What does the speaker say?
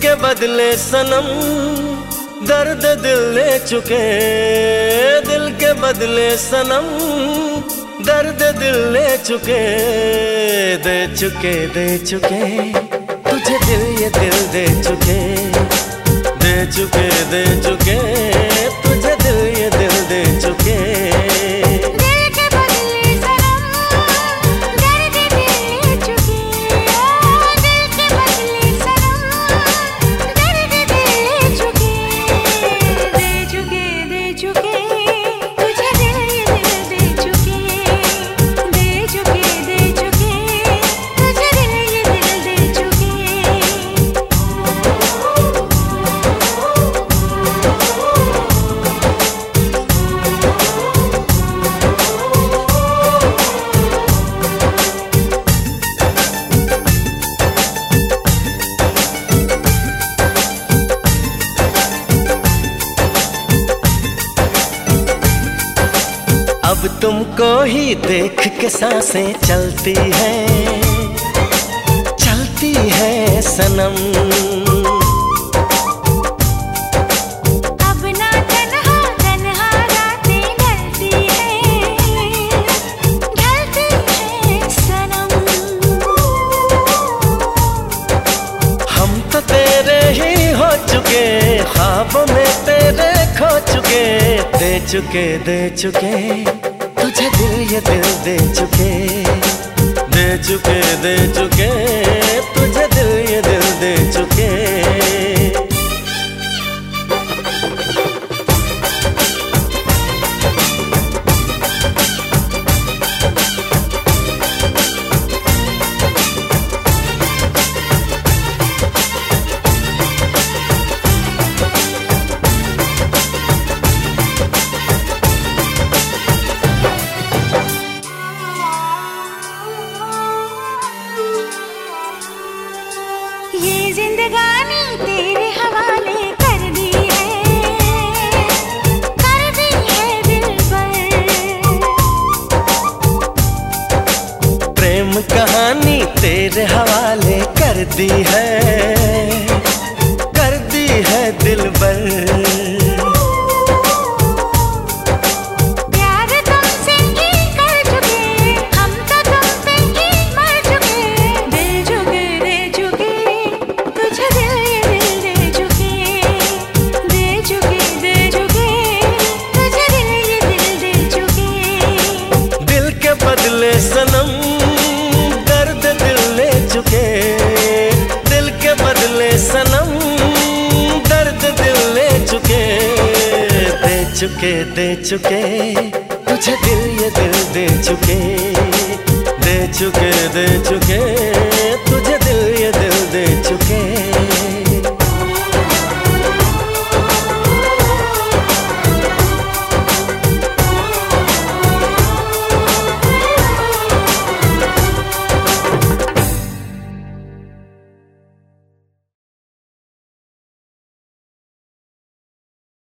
के बदले सनम दर्द दिल ले चुके, दिल के बदले सनम दर्द दिल ले चुके, दे चुके दे चुके तुझे दिल, ये दिल दे चुके, दे चुके दे चुके तुझे दिल, ये दिल दे चुके। अब तुमको ही देख के सांसें चलती है सनम। अब ना तन्हा तन्हा रातें ढलती है सनम। हम तो तेरे ही हो चुके, ख्वाबों में तेरे खो चुके, दे चुके दे चुके तुझे दिल, ये दिल दे चुके, दे चुके दे चुके तुझे दिल, ये दिल दे चुके। ये जिंदगानी तेरे हवाले कर दी है दिलबर। प्रेम कहानी तेरे हवाले कर दी है दिलबर। सनम दर्द दिल ले चुके, दिल के बदले सनम दर्द दिल ले चुके, दे चुके दे चुके तुझे दिल, ये दिल दे चुके, दे चुके दे चुके